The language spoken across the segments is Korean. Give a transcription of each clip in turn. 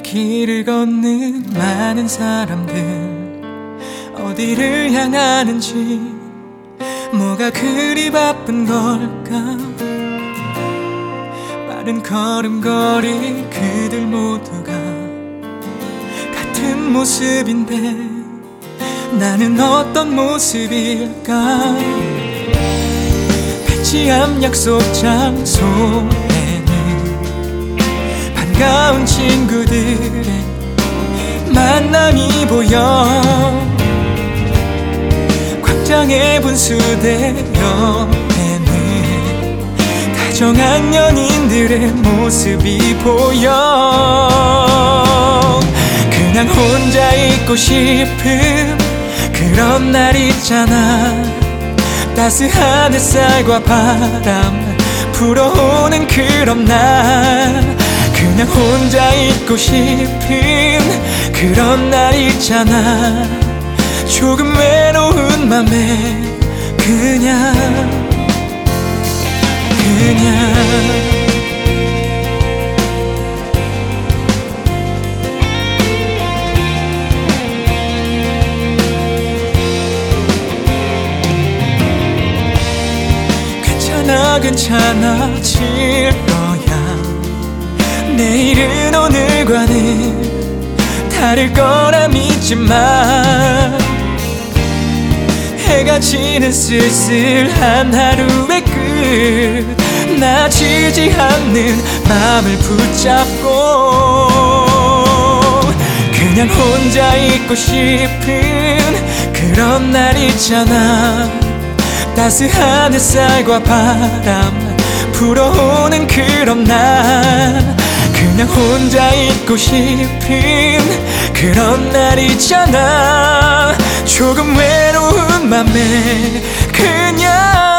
길을 걷는 많은 사람들, 어디를 향하는지, 뭐가 그리 바쁜 걸까. 빠른 걸음걸이 그들 모두가 같은 모습인데 나는 어떤 모습일까. 같이 앞 약속 장소에는 반가운 친구들의 만남이 보여. 광장의 분수대 옆에는 다정한 연인들의 모습이 보여. 그냥 혼자 있고 싶은 그런 날 있잖아. 따스한 햇살과 바람 불어오는 그런 날. 그냥 혼자 있고 싶은 그런 날 있잖아. 조금 외로운 맘에 그냥 괜찮아질 거야. 내일은 오늘과는 다를 거라 믿지만 해가 지는 쓸쓸한 하루의 끝, 나지지 않는 맘을 붙잡고 그냥 혼자 있고 싶은 그런 날 있잖아. 따스한 햇살과 바람 불어오는 그런 날. 그냥 혼자 있고 싶은 그런 날 있잖아. 조금 외로운 맘에 그냥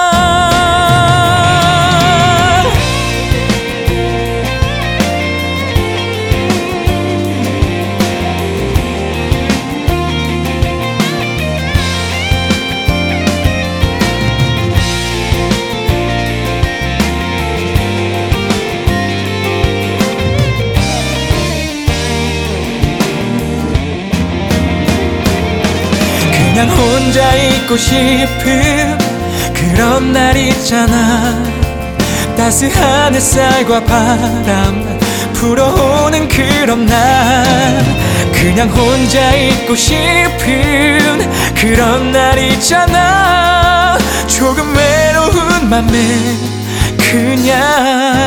그냥 혼자 있고 싶은 그런 날 있잖아. 따스한 햇살과 바람 불어오는 그런 날. 그냥 혼자 있고 싶은 그런 날 있잖아. 조금 외로운 맘에 그냥